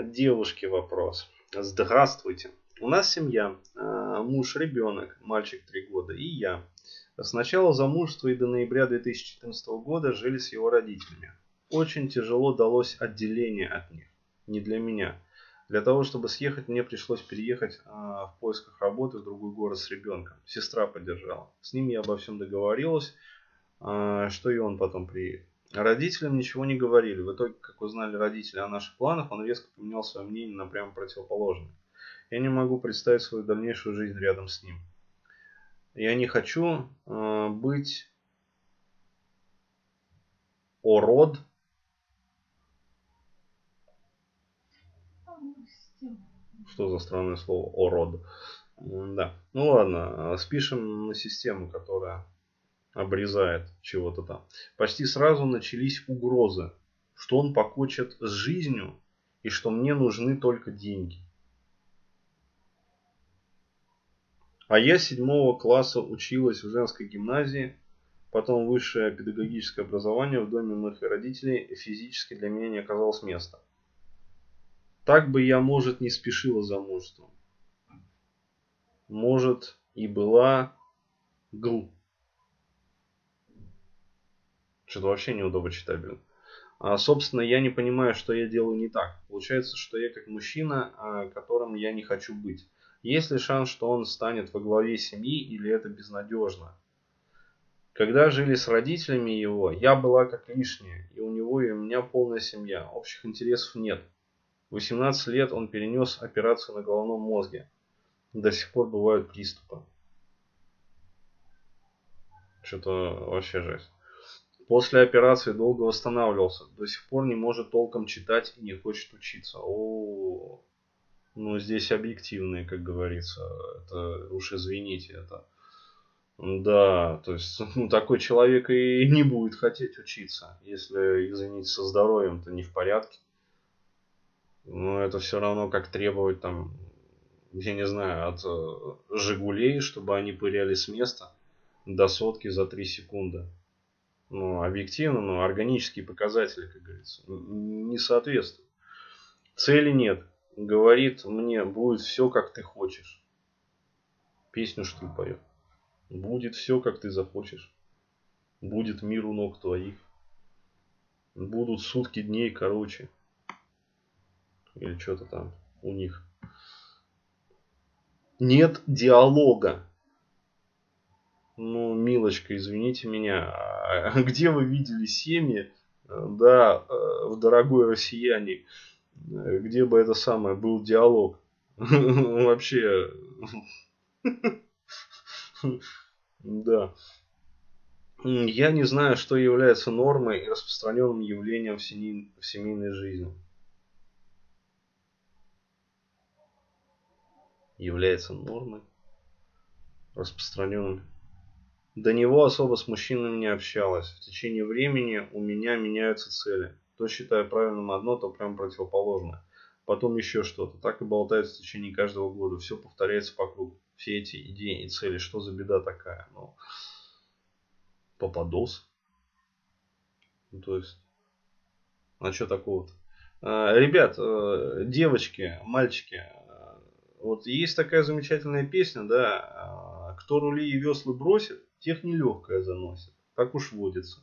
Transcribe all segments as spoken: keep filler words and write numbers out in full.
От девушки вопрос. Здравствуйте. У нас семья, муж, ребенок, мальчик три года и я. С начала замужества и до ноября две тысячи четырнадцатого года жили с его родителями. Очень тяжело далось отделение от них. Не для меня. Для того, чтобы съехать, мне пришлось переехать в поисках работы в другой город с ребенком. Сестра поддержала. С ним я обо всем договорилась, что и он потом приедет. Родителям ничего не говорили. В итоге, как узнали родители о наших планах, он резко поменял свое мнение на прямо противоположное. Я не могу представить свою дальнейшую жизнь рядом с ним. Я не хочу э, быть ород. Что за странное слово ород? Да. Ну ладно, спишем на систему, которая обрезает чего-то там. Почти сразу начались угрозы, что он покончит с жизнью и что мне нужны только деньги. А я с седьмого класса училась в женской гимназии, потом высшее педагогическое образование в доме моих родителей, физически для меня не оказалось места. Так бы я, может, не спешила замужеством. Может, и была гл. Что-то вообще неудобно читабельно. А, собственно, я не понимаю, что я делаю не так. Получается, что я как мужчина, которым я не хочу быть. Есть ли шанс, что он станет во главе семьи, или это безнадежно? Когда жили с родителями его, я была как лишняя, и у него и у меня полная семья. Общих интересов нет. В восемнадцать лет он перенес операцию на головном мозге. До сих пор бывают приступы. Что-то вообще жесть. После операции долго восстанавливался. До сих пор не может толком читать и не хочет учиться. О, ну здесь объективные, как говорится. Это уж извините, это. Да, то есть ну, такой человек и не будет хотеть учиться, если, извините, со здоровьем-то не в порядке. Но это все равно как требовать там, я не знаю, от э, Жигулей, чтобы они пыряли с места до сотки за три секунды. Ну, объективно, но органические показатели, как говорится, не соответствуют. Цели нет. Говорит мне, будет все, как ты хочешь. Песню что ли поет? Будет все, как ты захочешь. Будет мир у ног твоих. Будут сутки дней короче. Или что-то там у них. Нет диалога. Ну, милочка, извините меня. А где вы видели семьи, да, в дорогой россияне, где бы это самое был диалог? Вообще. Да. Я не знаю, что является нормой и распространенным явлением в семейной жизни. Является нормой, распространенным. До него особо с мужчинами не общалась. В течение времени у меня меняются цели. То считаю правильным одно, то прям противоположное. Потом еще что-то. Так и болтается в течение каждого года. Все повторяется по кругу. Все эти идеи и цели. Что за беда такая? Ну, попадос. Ну, то есть, а что такого-то? А, ребят, девочки, мальчики, вот есть такая замечательная песня, да, кто рули и весла бросит, тех нелегкое заносит. Так уж водится.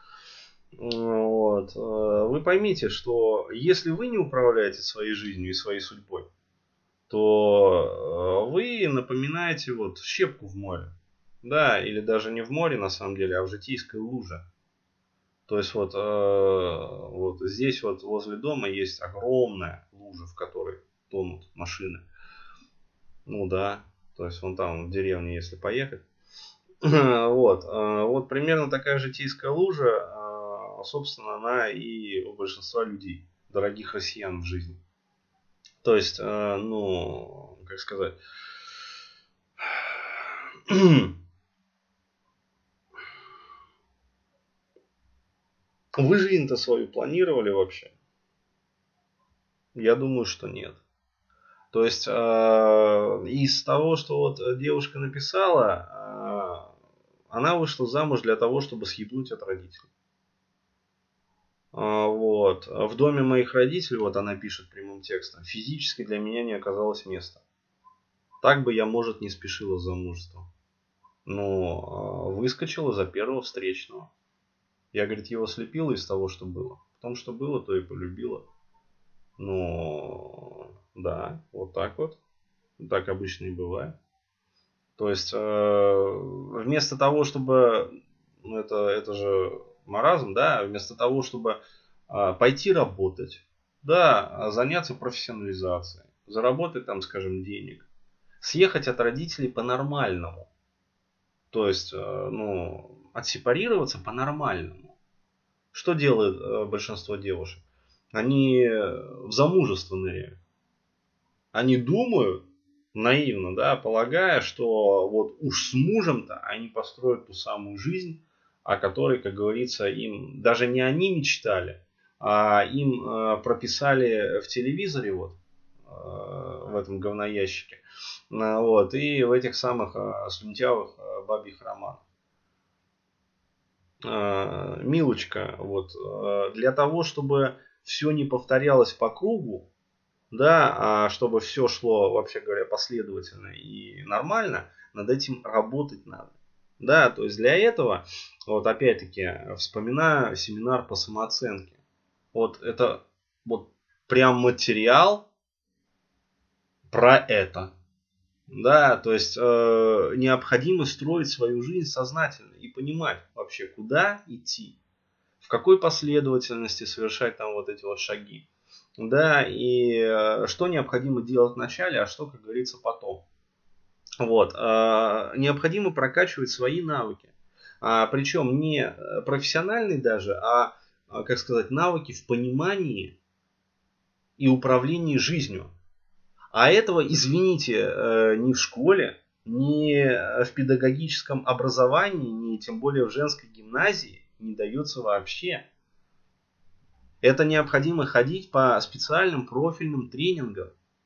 Вот. Вы поймите, что если вы не управляете своей жизнью и своей судьбой, то вы напоминаете вот щепку в море. Да, или даже не в море на самом деле, а в житейской луже. То есть вот, вот здесь вот возле дома есть огромная лужа, в которой тонут машины. Ну да, то есть вон там в деревне, если поехать. Вот, вот примерно такая житейская лужа, собственно, она и у большинства людей, дорогих россиян в жизни. То есть, ну, как сказать, вы жизнь-то свою планировали вообще? Я думаю, что нет. То есть, из того, что вот девушка написала, она вышла замуж для того, чтобы съебнуть от родителей. А, вот. В доме моих родителей, вот она пишет прямым текстом, физически для меня не оказалось места. Так бы я, может, не спешила с замужеством. Но а, выскочила за первого встречного. Я, говорит, его слепила из того, что было. В том, что было, то и полюбила. Но да, вот так вот. Так обычно и бывает. То есть э, вместо того, чтобы, ну это, это же маразм, да, вместо того, чтобы э, пойти работать, да, заняться профессионализацией, заработать там, скажем, денег, съехать от родителей по-нормальному, то есть, э, ну, отсепарироваться по-нормальному. Что делает э, большинство девушек? Они в замужество ныряют. Они думают, наивно, да, полагая, что вот уж с мужем-то они построят ту самую жизнь, о которой, как говорится, им даже не они мечтали, а им э, прописали в телевизоре, вот, э, в этом говноящике, э, вот, и в этих самых э, слюнтявых э, бабьих романах. Э, Милочка, вот, э, для того, чтобы все не повторялось по кругу, да, а чтобы все шло, вообще говоря, последовательно и нормально, над этим работать надо. Да, то есть для этого, вот опять-таки, вспоминаю семинар по самооценке. Вот это вот прям материал про это. Да, то есть э, необходимо строить свою жизнь сознательно и понимать вообще, куда идти, в какой последовательности совершать там вот эти вот шаги. Да, и э, что необходимо делать вначале, а что, как говорится, потом. Вот. Э, необходимо прокачивать свои навыки. А, причем не профессиональные даже, а, а, как сказать, навыки в понимании и управлении жизнью. А этого, извините, э, ни в школе, ни в педагогическом образовании, ни тем более в женской гимназии не дается вообще. Это необходимо ходить по специальным профильным тренингам.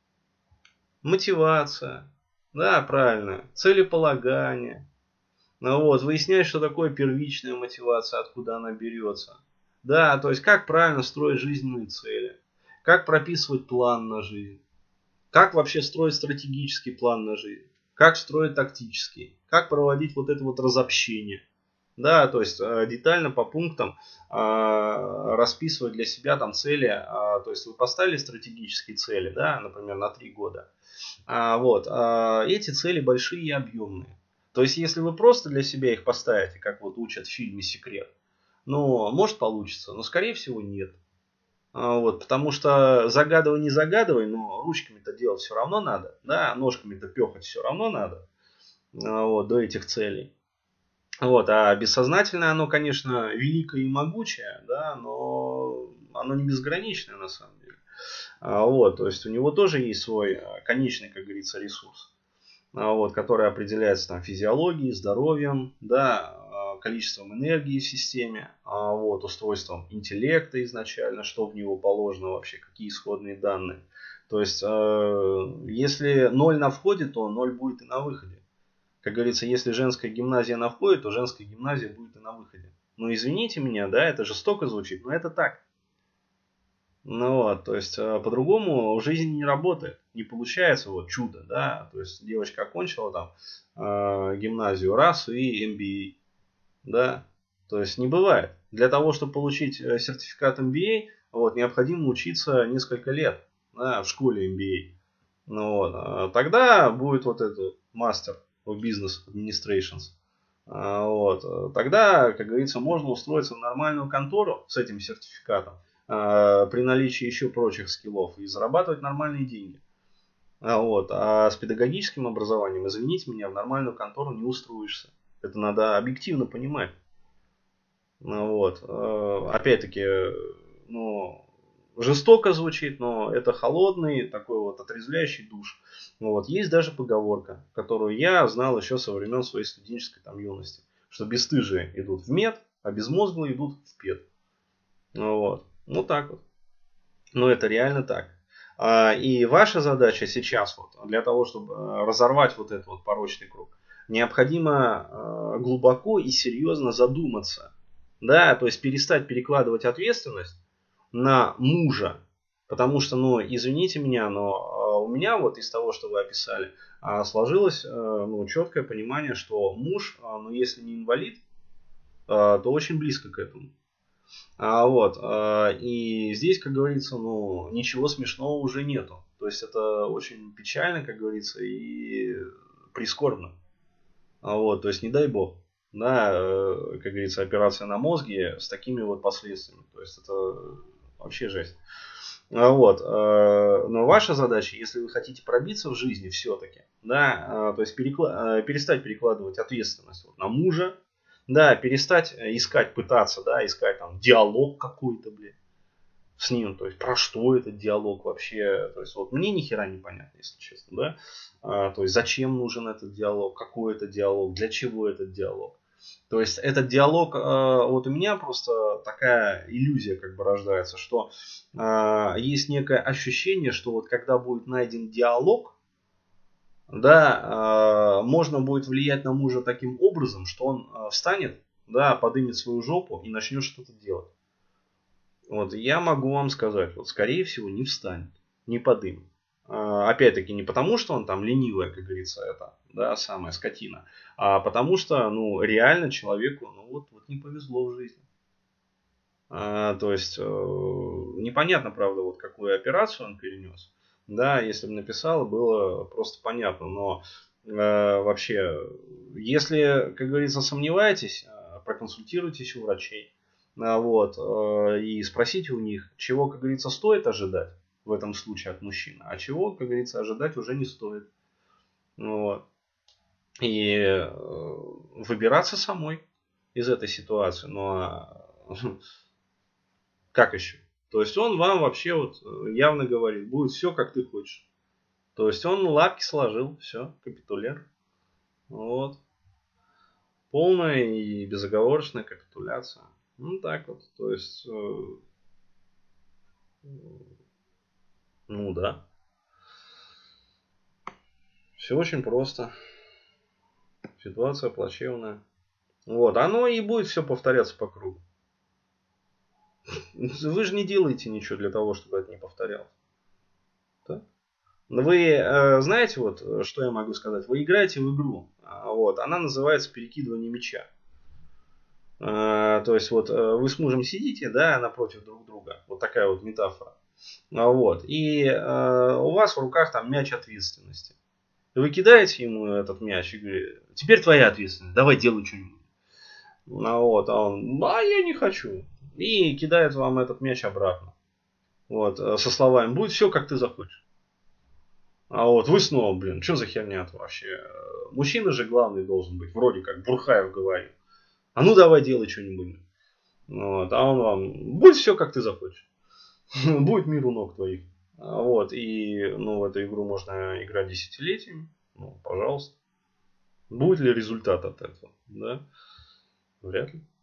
Мотивация, да, правильно, целеполагание. Ну вот, выяснять, что такое первичная мотивация, откуда она берется. Да, то есть как правильно строить жизненные цели, как прописывать план на жизнь, как вообще строить стратегический план на жизнь, как строить тактический, как проводить вот это вот разобщение. Да, то есть э, детально по пунктам э, расписывать для себя там цели. Э, то есть вы поставили стратегические цели, да, например, на три года. А, вот, а, эти цели большие и объемные. То есть если вы просто для себя их поставите, как вот учат в фильме «Секрет», ну, может получится, но скорее всего нет. А, вот, потому что загадывай, не загадывай, но ручками-то делать все равно надо, да, ножками-то пехать все равно надо, а, вот, до этих целей. Вот, а бессознательное оно, конечно, великое и могучее, да, но оно не безграничное на самом деле. А, вот, то есть у него тоже есть свой а, конечный, как говорится, ресурс, а, вот, который определяется там физиологией, здоровьем, да, а, количеством энергии в системе, а, вот, устройством интеллекта изначально, что в него положено вообще, какие исходные данные. То есть, э, если ноль на входе, то ноль будет и на выходе. Как говорится, если женская гимназия на входе, то женская гимназия будет и на выходе. Ну, извините меня, да, это жестоко звучит, но это так. Ну вот, то есть э, по-другому в жизни не работает. Не получается вот чудо, да. То есть девочка окончила там э, гимназию раз и эм би эй, да. То есть не бывает. Для того, чтобы получить э, сертификат эм би эй, вот, необходимо учиться несколько лет, да, в школе эм би эй. Ну вот, а тогда будет вот этот мастер в бизнес administrations. А, вот. Тогда, как говорится, можно устроиться в нормальную контору с этим сертификатом а, при наличии еще прочих скиллов и зарабатывать нормальные деньги. А, вот. А с педагогическим образованием, извините меня, в нормальную контору не устроишься. Это надо объективно понимать. Ну, вот. А, опять-таки, ну, жестоко звучит, но это холодный, такой вот отрезвляющий душ. Ну, вот. Есть даже поговорка, которую я знал еще со времен своей студенческой там юности, что бесстыжие идут в мед, а безмозглые идут в пед. Ну, вот. Ну так вот. Но это реально так. А, и ваша задача сейчас вот, для того, чтобы а, разорвать вот этот вот порочный круг, необходимо а, глубоко и серьезно задуматься, Да, то есть перестать перекладывать ответственность на мужа. Потому что, ну, извините меня, но у меня вот из того, что вы описали, сложилось, ну, четкое понимание, что муж, ну, если не инвалид, то очень близко к этому. А вот, и здесь, как говорится, ну, ничего смешного уже нету. То есть это очень печально, как говорится, и прискорбно. А вот, то есть не дай бог. Да, как говорится, операция на мозге с такими вот последствиями. То есть это вообще жесть. А вот, но ваша задача, если вы хотите пробиться в жизни все-таки, да, то есть перекла- перестать перекладывать ответственность вот на мужа, да, перестать искать, пытаться, да, искать там диалог какой-то, блин, с ним, то есть про что этот диалог вообще, то есть вот мне ни хера не понятно, если честно, да, а, то есть зачем нужен этот диалог, какой это диалог, для чего этот диалог. То есть этот диалог, вот у меня просто такая иллюзия как бы рождается, что есть некое ощущение, что вот когда будет найден диалог, да, можно будет влиять на мужа таким образом, что он встанет, да, подымет свою жопу и начнет что-то делать. Вот, я могу вам сказать, вот, скорее всего, не встанет, не подымет. Опять-таки, не потому, что он там ленивая, как говорится, это, да, самая скотина, а потому что, ну, реально человеку, ну, вот, вот не повезло в жизни. А, то есть, э, непонятно, правда, вот какую операцию он перенес. Да, если бы написал, было просто понятно, но э, вообще, если, как говорится, сомневаетесь, проконсультируйтесь у врачей. Вот, и спросите у них, чего, как говорится, стоит ожидать в этом случае от мужчины, а чего, как говорится, ожидать уже не стоит. Вот. И выбираться самой из этой ситуации. Но как еще? То есть он вам вообще вот явно говорит, будет все, как ты хочешь. То есть он лапки сложил, все, капитуляр. Вот. Полная и безоговорочная капитуляция. Ну так вот, то есть, э, ну да. Все очень просто. Ситуация плачевная. Вот, оно и будет все повторяться по кругу. Вы же не делаете ничего для того, чтобы это не повторялось. Да? Вы э, знаете, вот, что я могу сказать? Вы играете в игру. Вот, она называется перекидывание мяча. Э, то есть, вот вы с мужем сидите, да, напротив друг друга. Вот такая вот метафора. Вот. И э, у вас в руках там мяч ответственности. Вы кидаете ему этот мяч и говорите, теперь твоя ответственность, давай делай что-нибудь. Ну, вот, а он, а я не хочу. И кидает вам этот мяч обратно. Вот, со словами, будет все, как ты захочешь. А вот вы снова, блин, что за херня-то вообще? Мужчина же главный должен быть, вроде как Бурхаев говорил. А ну давай делай что-нибудь. Вот, а он вам, будет все, как ты захочешь. Будет мир у ног твоих. Вот, и, ну, в эту игру можно играть десятилетиями. Ну, пожалуйста. Будет ли результат от этого? Да? Вряд ли.